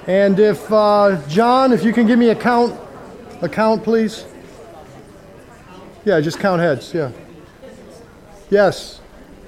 And if, John, if you can give me a count, please. Yeah, just count heads, yeah. Yes.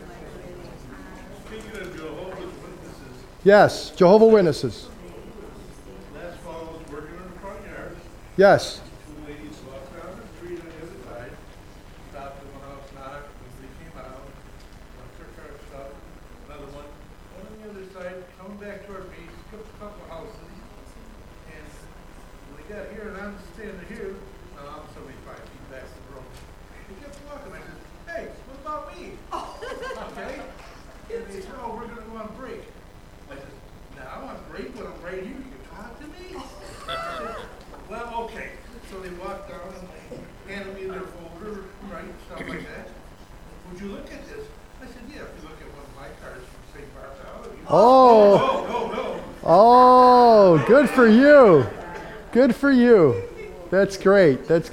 Speaking of Jehovah's Witnesses, Yes, Jehovah Witnesses. last fall I was working in the front yard. Yes. Two ladies walked down the street on the other side, stopped at one house, knocked, and they came out, one took our stuff, another one on the other side, coming back toward me, skipped a couple houses, and when they got here, and I'm standing here, I'm 75 feet back from the road, they kept walking, I said, hey, what about me? Okay? And they said, oh, we're gonna go on break. I said, no, I want break, but I'm right here, you can talk to me? I said, well, okay. So they walked down and they handed me their folder, right, stuff like that. Would you look at this? I said, yeah, if you look at one of my cards from St. Bartholomew. Oh. No. Oh, good for you. Good for you. That's great. That's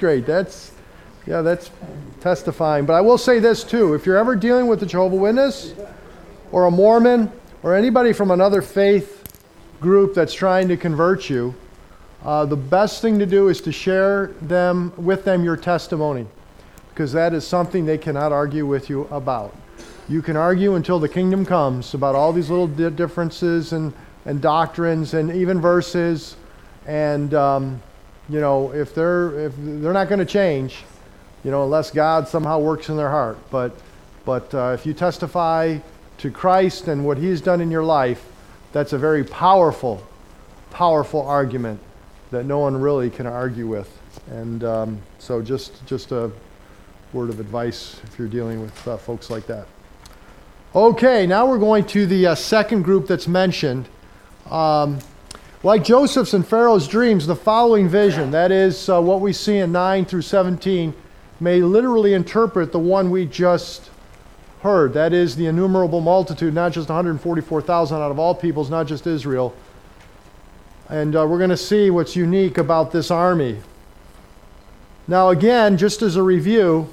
testifying. But I will say this too. If you're ever dealing with a Jehovah's Witness or a Mormon or anybody from another faith group that's trying to convert you, the best thing to do is to share with them your testimony, because that is something they cannot argue with you about. You can argue until the kingdom comes about all these little differences and doctrines and even verses, and if they're not going to change, unless God somehow works in their heart. But if you testify to Christ and what He's done in your life, that's a very powerful argument that no one really can argue with. And so just a word of advice if you're dealing with folks like that. Okay, now we're going to the second group that's mentioned. Like Joseph's and Pharaoh's dreams, the following vision, that is what we see in 9 through 17, may literally interpret the one we just heard. That is the innumerable multitude, not just 144,000 out of all peoples, not just Israel. And we're going to see what's unique about this army. Now again, just as a review,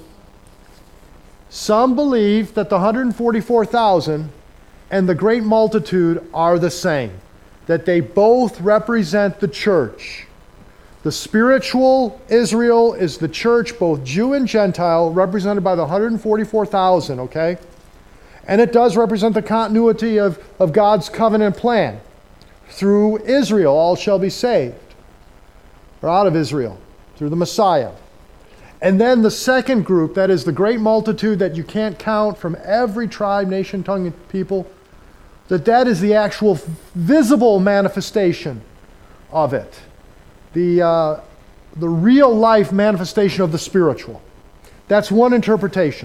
some believe that the 144,000 and the great multitude are the same, that they both represent the church. The spiritual Israel is the church, both Jew and Gentile, represented by the 144,000, okay? And it does represent the continuity of God's covenant plan. Through Israel, all shall be saved, or out of Israel, through the Messiah. And then the second group, that is the great multitude that you can't count from every tribe, nation, tongue, and people, that is the actual visible manifestation of it. The real life manifestation of the spiritual. That's one interpretation.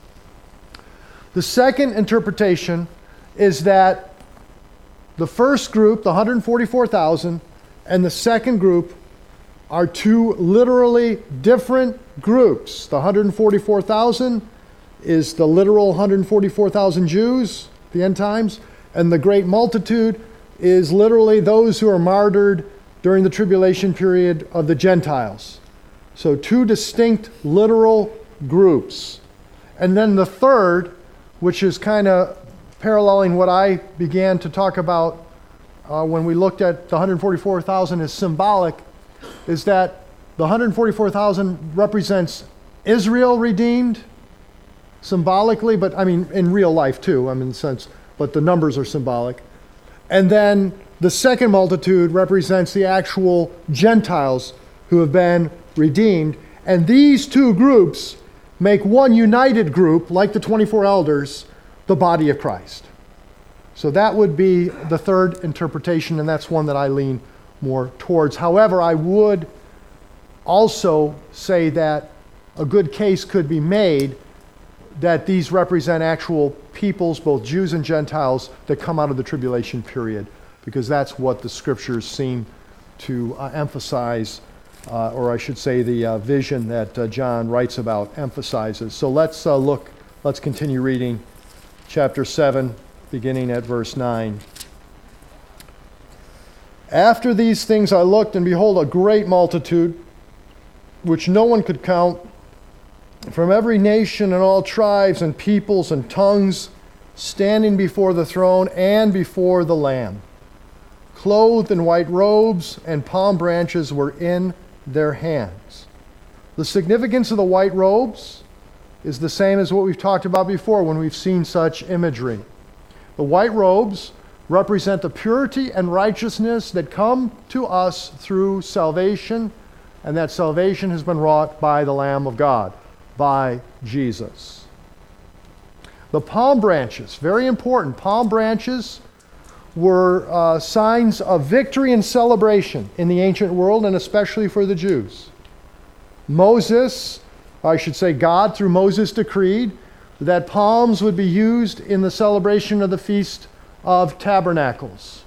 The second interpretation is that the first group, the 144,000, and the second group are two literally different groups. The 144,000 is the literal 144,000 Jews, the end times, and the great multitude is literally those who are martyred during the tribulation period of the Gentiles. So two distinct literal groups. And then the third, which is kind of paralleling what I began to talk about when we looked at the 144,000 as symbolic, is that the 144,000 represents Israel redeemed symbolically, but I mean in real life too, in the sense, but the numbers are symbolic. And then the second multitude represents the actual Gentiles who have been redeemed. And these two groups make one united group, like the 24 elders, the body of Christ. So that would be the third interpretation, and that's one that I lean more towards. However, I would also say that a good case could be made that these represent actual peoples, both Jews and Gentiles, that come out of the tribulation period, because that's what the scriptures seem to emphasize, or I should say the vision that John writes about emphasizes. So let's continue reading chapter 7, beginning at verse 9. After these things I looked, and behold, a great multitude, which no one could count, from every nation and all tribes and peoples and tongues, standing before the throne and before the Lamb. clothed in white robes, and palm branches were in their hands. The significance of the white robes is the same as what we've talked about before when we've seen such imagery. The white robes represent the purity and righteousness that come to us through salvation, and that salvation has been wrought by the Lamb of God, by Jesus. The palm branches, very important. Palm branches were signs of victory and celebration in the ancient world, and especially for the Jews. Moses, I should say God through Moses decreed that palms would be used in the celebration of the Feast of Tabernacles.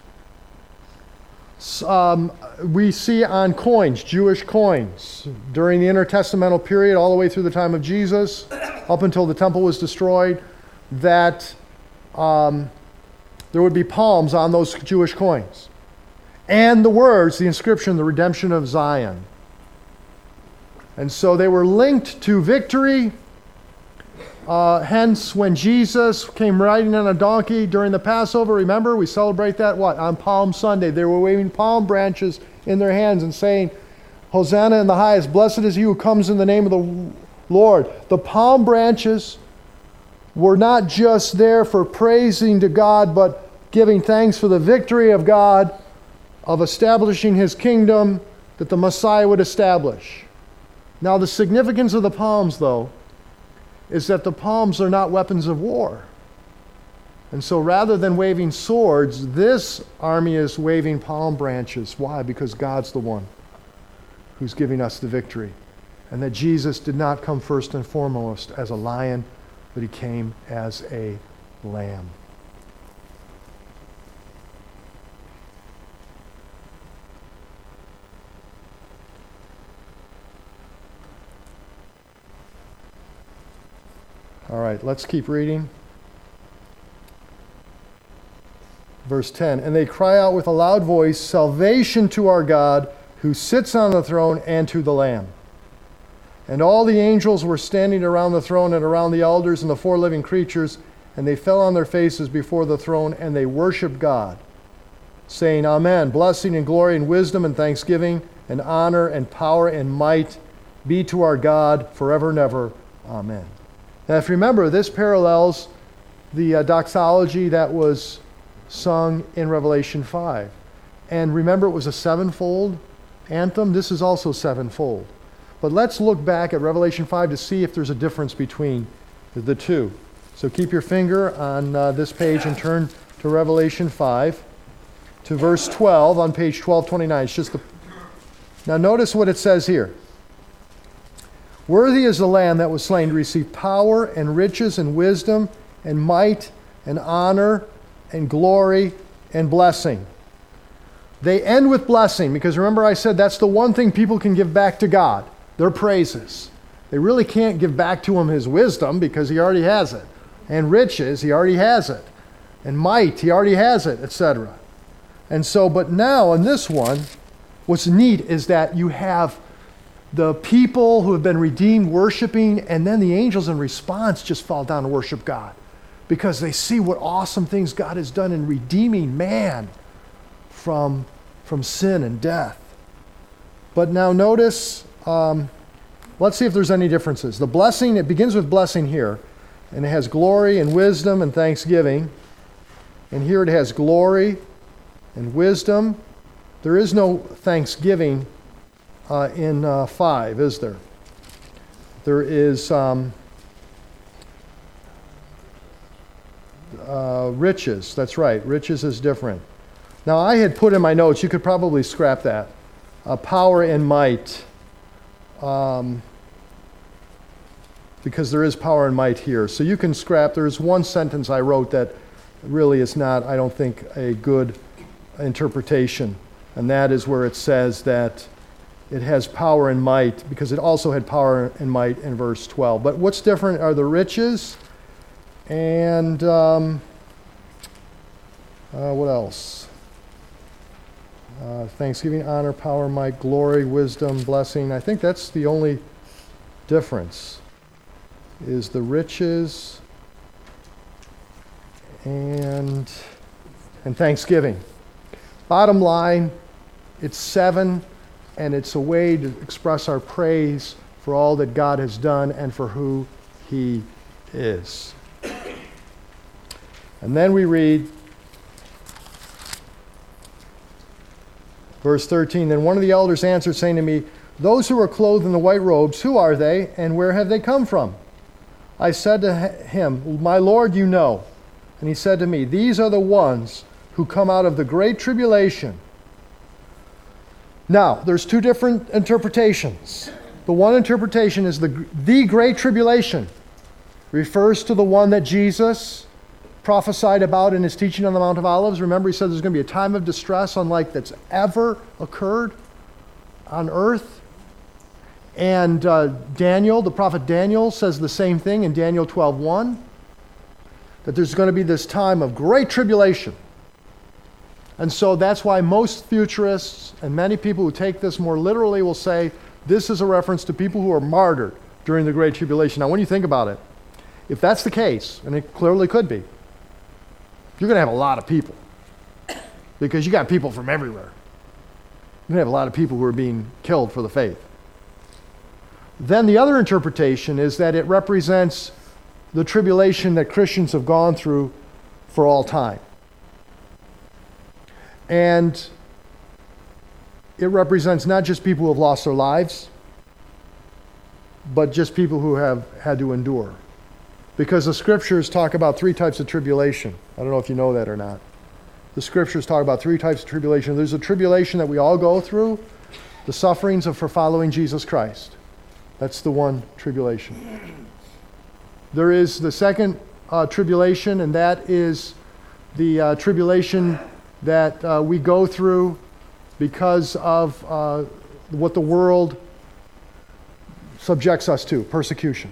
We see on coins, Jewish coins, during the intertestamental period all the way through the time of Jesus, up until the temple was destroyed, that there would be palms on those Jewish coins. And the words, the inscription, the redemption of Zion. And so they were linked to victory. Hence, when Jesus came riding on a donkey during the Passover, remember, we celebrate that, what? On Palm Sunday. They were waving palm branches in their hands and saying, Hosanna in the highest, blessed is he who comes in the name of the Lord. The palm branches were not just there for praising to God, but giving thanks for the victory of God, of establishing his kingdom that the Messiah would establish. Now, the significance of the palms, though, is that the palms are not weapons of war. And so rather than waving swords, this army is waving palm branches. Why? Because God's the one who's giving us the victory. And that Jesus did not come first and foremost as a lion, but he came as a lamb. All right, let's keep reading. Verse 10, and they cry out with a loud voice, salvation to our God who sits on the throne and to the Lamb. And all the angels were standing around the throne and around the elders and the four living creatures, and they fell on their faces before the throne, and they worshiped God, saying, Amen. Blessing and glory and wisdom and thanksgiving and honor and power and might be to our God forever and ever. Amen. Now, if you remember, this parallels the doxology that was sung in Revelation 5. And remember, it was a sevenfold anthem. This is also sevenfold. But let's look back at Revelation 5 to see if there's a difference between the two. So keep your finger on this page and turn to Revelation 5 to verse 12 on page 1229. It's just Now notice what it says here. Worthy is the Lamb that was slain to receive power and riches and wisdom and might and honor and glory and blessing. They end with blessing because remember I said that's the one thing people can give back to God, their praises. They really can't give back to him his wisdom because he already has it. And riches, he already has it. And might, he already has it, etc. And so, but now in this one, what's neat is that you have the people who have been redeemed worshiping, and then the angels in response just fall down to worship God because they see what awesome things God has done in redeeming man from sin and death. But now notice, let's see if there's any differences. The blessing, it begins with blessing here, and it has glory and wisdom and thanksgiving. And here it has glory and wisdom. There is no thanksgiving in 5, is there? There is riches. That's right. Riches is different. Now, I had put in my notes, you could probably scrap that. Power and might. Because there is power and might here. So you can scrap. There's one sentence I wrote that really is not, I don't think, a good interpretation. And that is where it says that it has power and might, because it also had power and might in verse 12. But what's different are the riches and what else? Thanksgiving, honor, power, might, glory, wisdom, blessing. I think that's the only difference, is the riches and thanksgiving. Bottom line, it's 7, and it's a way to express our praise for all that God has done and for who He is. And then we read verse 13, Then one of the elders answered, saying to me, Those who are clothed in the white robes, who are they, and where have they come from? I said to him, My Lord, you know. And he said to me, These are the ones who come out of the great tribulation. Now, there's two different interpretations. The one interpretation is the great tribulation refers to the one that Jesus prophesied about in his teaching on the Mount of Olives. Remember, he said there's going to be a time of distress unlike that's ever occurred on earth. And Daniel, the prophet Daniel, says the same thing in Daniel 12:1, that there's going to be this time of great tribulation. And so that's why most futurists and many people who take this more literally will say this is a reference to people who are martyred during the Great Tribulation. Now, when you think about it, if that's the case, and it clearly could be, you're going to have a lot of people because you got people from everywhere. You're going to have a lot of people who are being killed for the faith. Then the other interpretation is that it represents the tribulation that Christians have gone through for all time. And it represents not just people who have lost their lives, but just people who have had to endure. Because the scriptures talk about 3 types of tribulation. I don't know if you know that or not. The scriptures talk about 3 types of tribulation. There's a tribulation that we all go through, the sufferings for following Jesus Christ. That's the one tribulation. There is the second tribulation, and that is the tribulation that we go through because of what the world subjects us to, persecution.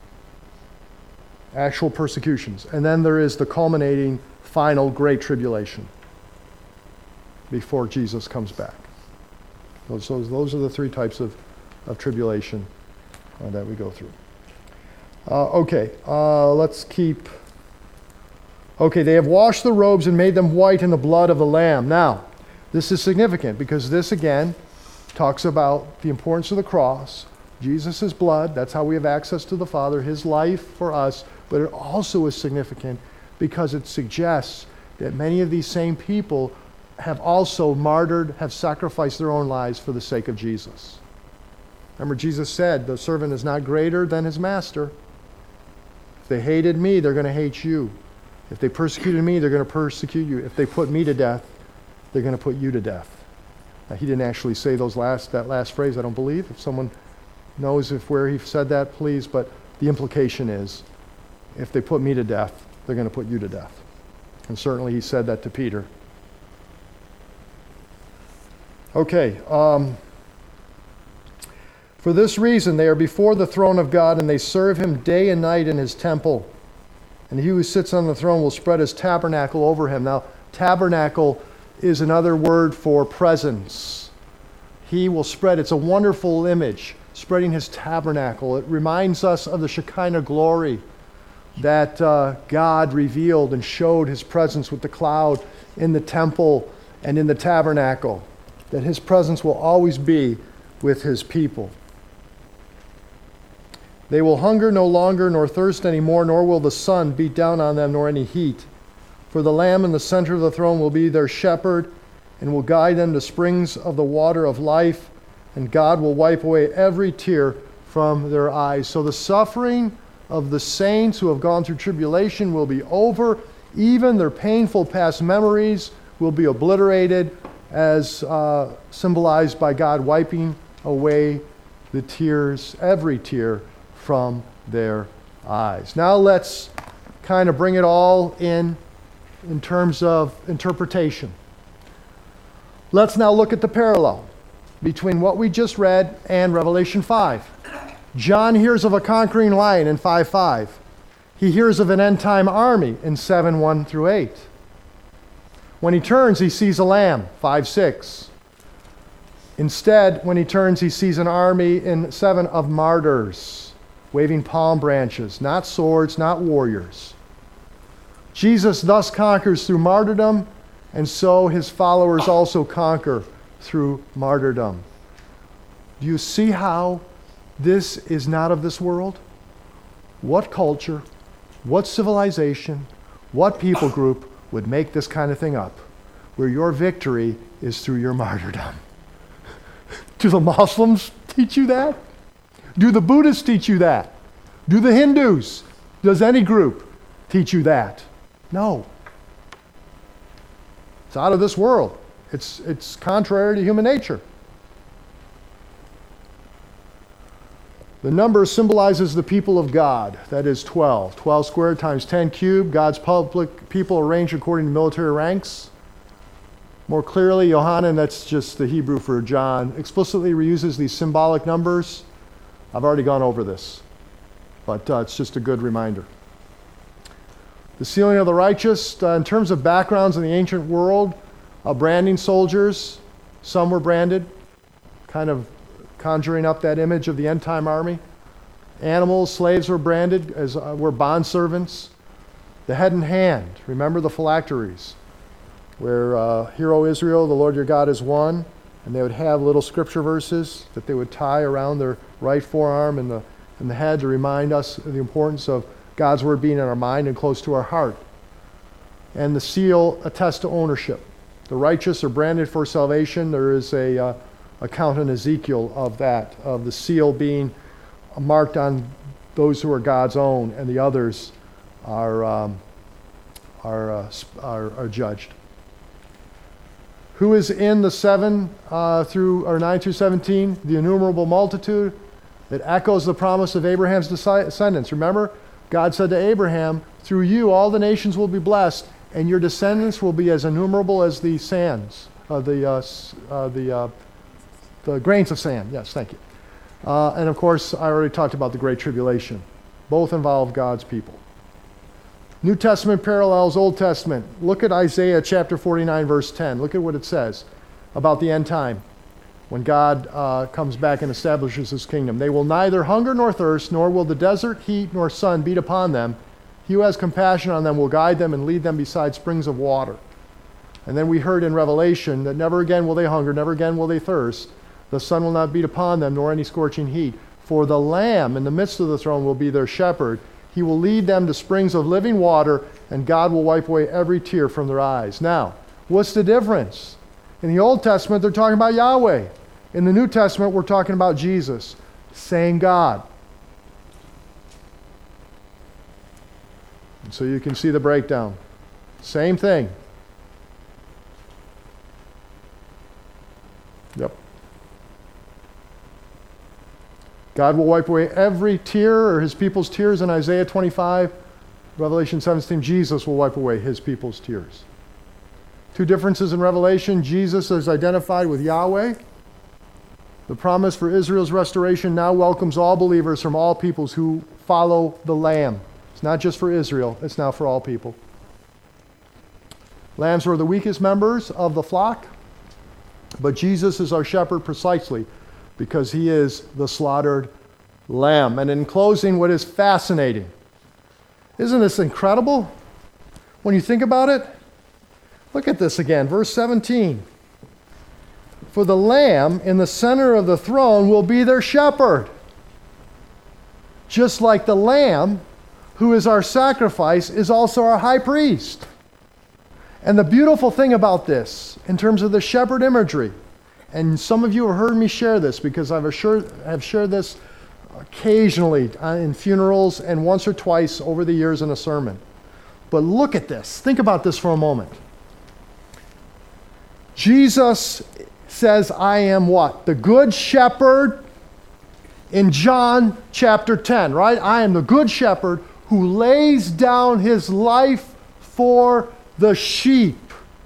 Actual persecutions. And then there is the culminating final great tribulation before Jesus comes back. Those are the 3 types of tribulation that we go through. Let's keep... Okay, they have washed the robes and made them white in the blood of the Lamb. Now, this is significant because this, again, talks about the importance of the cross, Jesus' blood, that's how we have access to the Father, His life for us, but it also is significant because it suggests that many of these same people have also martyred, have sacrificed their own lives for the sake of Jesus. Remember, Jesus said, the servant is not greater than his master. If they hated me, they're going to hate you. If they persecuted me, they're going to persecute you. If they put me to death, they're going to put you to death. Now, he didn't actually say that last phrase, I don't believe. If someone knows where he said that, please. But the implication is, if they put me to death, they're going to put you to death. And certainly he said that to Peter. Okay. For this reason, they are before the throne of God, and they serve him day and night in his temple. And he who sits on the throne will spread his tabernacle over him. Now, tabernacle is another word for presence. He will spread, it's a wonderful image, spreading his tabernacle. It reminds us of the Shekinah glory that God revealed and showed his presence with the cloud in the temple and in the tabernacle, that his presence will always be with his people. They will hunger no longer, nor thirst any more, nor will the sun beat down on them, nor any heat. For the Lamb in the center of the throne will be their shepherd, and will guide them to springs of the water of life, and God will wipe away every tear from their eyes. So the suffering of the saints who have gone through tribulation will be over. Even their painful past memories will be obliterated, as symbolized by God wiping away the tears, every tear, from their eyes. Now let's kind of bring it all in terms of interpretation. Let's now look at the parallel between what we just read and Revelation 5. John hears of a conquering lion in 5:5. He hears of an end-time army in 7:1 through 8. When he turns, he sees a lamb, 5:6. Instead, when he turns, he sees an army in 7 of martyrs, waving palm branches, not swords, not warriors. Jesus thus conquers through martyrdom And so his followers also conquer through martyrdom. Do you see how this is not of this world? What culture, what civilization, what people group would make this kind of thing up, where your victory is through your martyrdom? Do the Muslims teach you that? Do the Buddhists teach you that? Do the Hindus? Does any group teach you that? No. It's out of this world. It's contrary to human nature. The number symbolizes the people of God. That is 12. 12 squared times 10 cubed. God's public people arranged according to military ranks. More clearly, Yohanan, that's just the Hebrew for John, explicitly reuses these symbolic numbers. I've already gone over this, but it's just a good reminder. The sealing of the righteous, in terms of backgrounds in the ancient world, branding soldiers, some were branded, kind of conjuring up that image of the end-time army. Animals, slaves were branded, as were bondservants. The head and hand, remember the phylacteries, where Hear, O Israel, the Lord your God is one, and they would have little scripture verses that they would tie around their right forearm and the head to remind us of the importance of God's word being in our mind and close to our heart. And the seal attests to ownership. The righteous are branded for salvation. There is a account in Ezekiel of that, of the seal being marked on those who are God's own, and the others are judged. Who is in the 9 through 17? The innumerable multitude. It echoes the promise of Abraham's descendants. Remember, God said to Abraham, through you all the nations will be blessed, and your descendants will be as innumerable as the sands, the grains of sand. Yes, thank you. And of course, I already talked about the Great Tribulation. Both involve God's people. New Testament parallels Old Testament. Look at Isaiah chapter 49, verse 10. Look at what it says about the end time when God comes back and establishes his kingdom. They will neither hunger nor thirst, nor will the desert heat nor sun beat upon them. He who has compassion on them will guide them and lead them beside springs of water. And then we heard in Revelation that never again will they hunger, never again will they thirst. The sun will not beat upon them, nor any scorching heat. For the Lamb in the midst of the throne will be their shepherd. He will lead them to springs of living water, and God will wipe away every tear from their eyes. Now, what's the difference? In the Old Testament, they're talking about Yahweh. In the New Testament, we're talking about Jesus. Same God. And so you can see the breakdown. Same thing. Yep. God will wipe away every tear, or his people's tears in Isaiah 25. Revelation 17, Jesus will wipe away his people's tears. Two differences in Revelation. Jesus is identified with Yahweh. The promise for Israel's restoration now welcomes all believers from all peoples who follow the Lamb. It's not just for Israel, it's now for all people. Lambs were the weakest members of the flock, but Jesus is our shepherd precisely because he is the slaughtered lamb. And in closing, what is fascinating, isn't this incredible when you think about it? Look at this again, verse 17. For the Lamb in the center of the throne will be their shepherd. Just like the Lamb, who is our sacrifice, is also our high priest. And the beautiful thing about this, in terms of the shepherd imagery, and some of you have heard me share this because I've shared this occasionally in funerals and once or twice over the years in a sermon. But look at this. Think about this for a moment. Jesus says, I am what? The good shepherd in John chapter 10, right? I am the good shepherd who lays down his life for the sheep.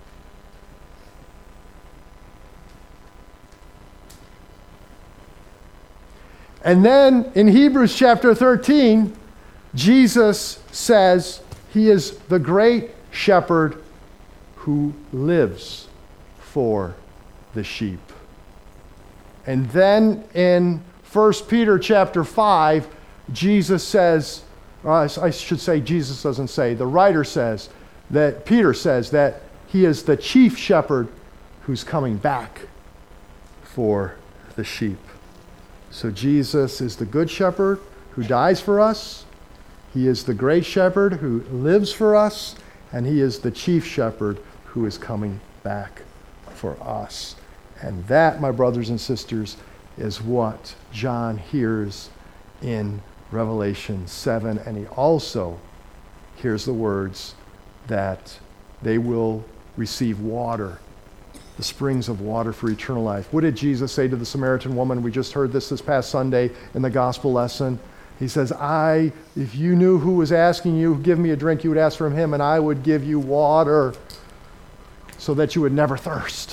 And then in Hebrews chapter 13, Jesus says he is the great shepherd who lives for the sheep. And then in 1 Peter chapter 5, Jesus says, or I should say Jesus doesn't say, the writer says, that Peter says that He is the chief shepherd who's coming back for the sheep. So Jesus is the good shepherd who dies for us. He is the great shepherd who lives for us. And he is the chief shepherd who is coming back for us. And that, my brothers and sisters, is what John hears in Revelation 7. And he also hears the words that they will receive water, the springs of water for eternal life. What did Jesus say to the Samaritan woman? We just heard this past Sunday in the gospel lesson. He says, if you knew who was asking you, give me a drink, you would ask from him, and I would give you water so that you would never thirst.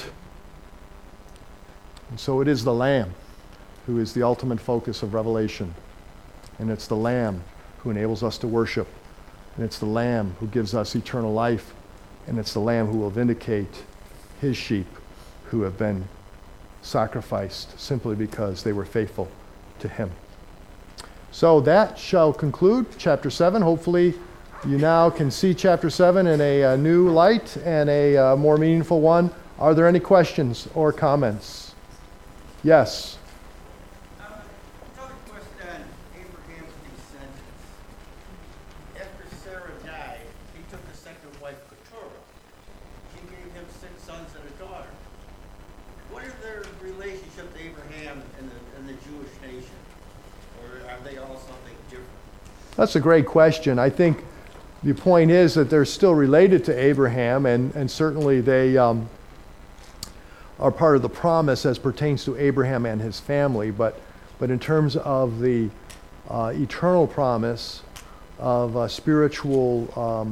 And so it is the Lamb who is the ultimate focus of Revelation. And it's the Lamb who enables us to worship. And it's the Lamb who gives us eternal life. And it's the Lamb who will vindicate his sheep who have been sacrificed simply because they were faithful to him. So that shall conclude chapter 7. Hopefully you now can see chapter 7 in a new light and a more meaningful one. Are there any questions or comments? Yes. Another question on Abraham's descendants. After Sarah died, he took a second wife, Keturah. She gave him 6 sons and a daughter. What is their relationship to Abraham and the Jewish nation? Or are they all something different? That's a great question. I think the point is that they're still related to Abraham, and certainly they are part of the promise as pertains to Abraham and his family. But in terms of the eternal promise of spiritual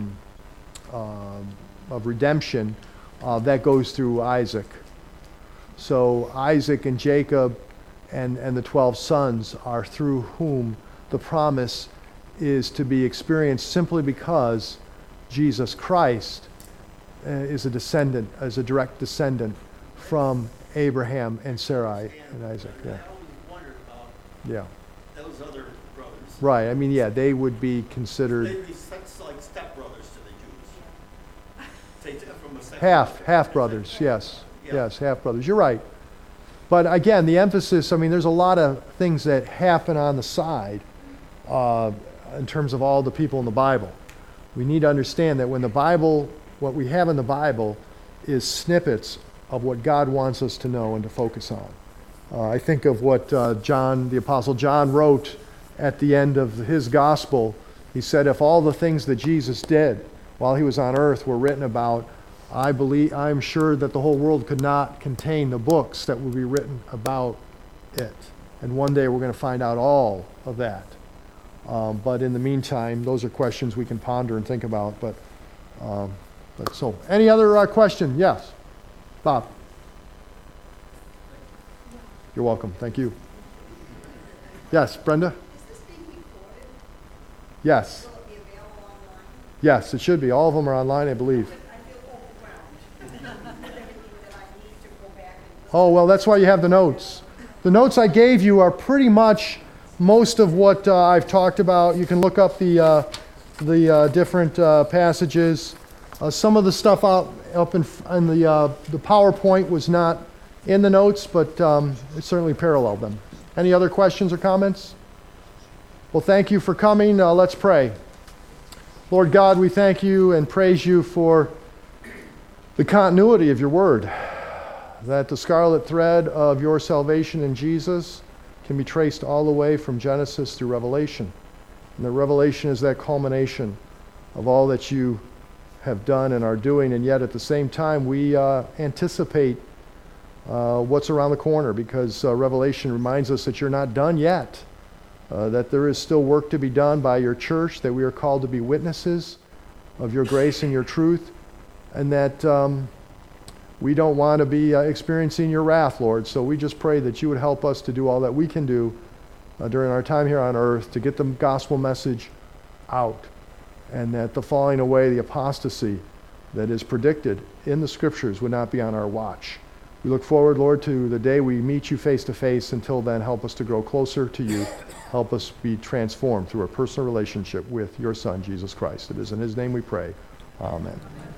of redemption, that goes through Isaac. So Isaac and Jacob and the 12 sons are through whom the promise is to be experienced simply because Jesus Christ is a descendant, is a direct descendant from Abraham and Sarai and Isaac. Yeah. I always wondered about Yeah. those other brothers. Right. I mean, yeah, they would be considered They'd be like stepbrothers to the Jews. From a second half brothers. Yes. Yeah. Yes, half brothers. You're right. But again, the emphasis, I mean, there's a lot of things that happen on the side in terms of all the people in the Bible. We need to understand that when the Bible, what we have in the Bible is snippets of what God wants us to know and to focus on. I think of what John, the Apostle John, wrote at the end of his gospel. He said, if all the things that Jesus did while he was on earth were written about, I'm sure that the whole world could not contain the books that would be written about it. And one day we're going to find out all of that. But in the meantime, those are questions we can ponder and think about. But so, any other question? Yes, Bob. You're welcome. Thank you. Yes, Brenda. Is this being recorded? Yes. Will it be available online? Yes, it should be. All of them are online, I believe. I feel overwhelmed. That I need to go back and Oh, well, that's why you have the notes. The notes I gave you are pretty much most of what I've talked about. You can look up the different passages. Some of the stuff up in the PowerPoint was not in the notes, but it certainly paralleled them. Any other questions or comments? Well, thank you for coming. Let's pray. Lord God, we thank you and praise you for the continuity of your word, that the scarlet thread of your salvation in Jesus can be traced all the way from Genesis through Revelation. And the Revelation is that culmination of all that you have done and are doing, and yet at the same time we anticipate what's around the corner, because Revelation reminds us that you're not done yet, that there is still work to be done by your church, that we are called to be witnesses of your grace and your truth, and that we don't want to be experiencing your wrath, Lord. So we just pray that you would help us to do all that we can do during our time here on earth to get the gospel message out, and that the falling away, the apostasy that is predicted in the scriptures would not be on our watch. We look forward, Lord, to the day we meet you face to face. Until then, help us to grow closer to you. Help us be transformed through a personal relationship with your Son, Jesus Christ. It is in his name we pray. Amen.